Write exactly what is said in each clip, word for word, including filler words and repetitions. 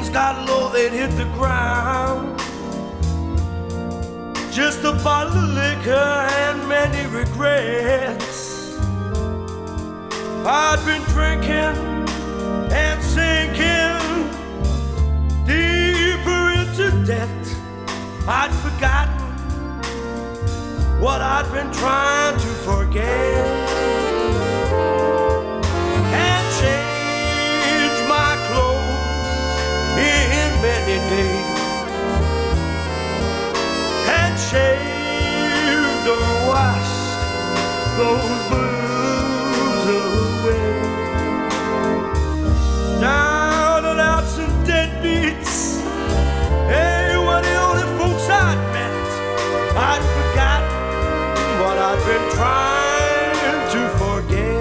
things got low, they'd hit the ground. Just a bottle of liquor and many regrets. I'd been drinking and sinking deeper into debt. I'd forgotten what I'd been trying to forget, and changed my clothes in many days, and shaved or washed those blues away. Down and out some deadbeats, they were the only folks I'd met. I'd forgotten what I've been trying to forget.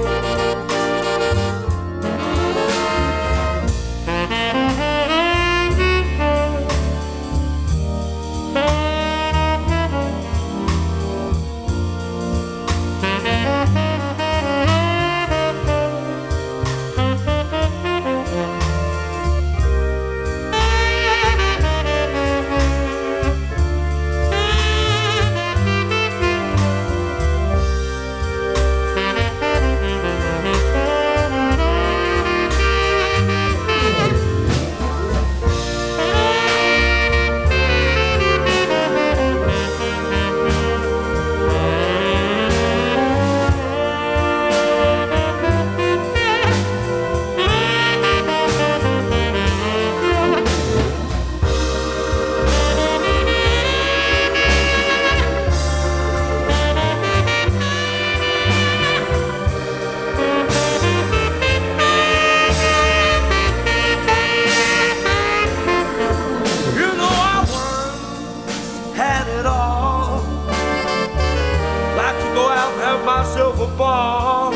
Myself a ball,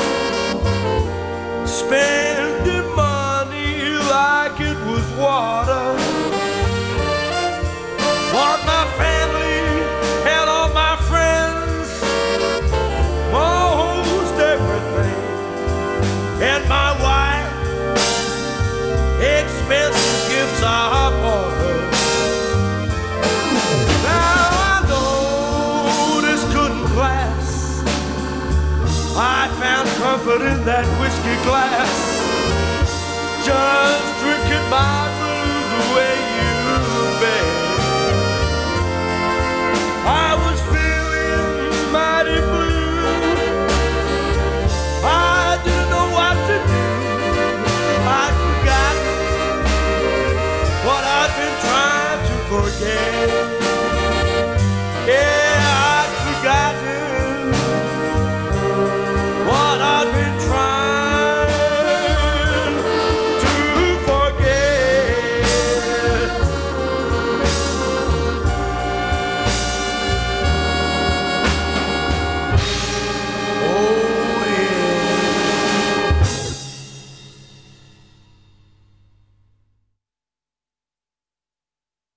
spending money like it was water. Want my family and all my friends, most everything, and my wife, expensive gifts I bought her. Now I know this couldn't last. I found comfort in that whiskey glass, just drinking my blues away, you bet. I was feeling mighty blue. I didn't know what to do. I'd forgotten what I'd been trying to forget.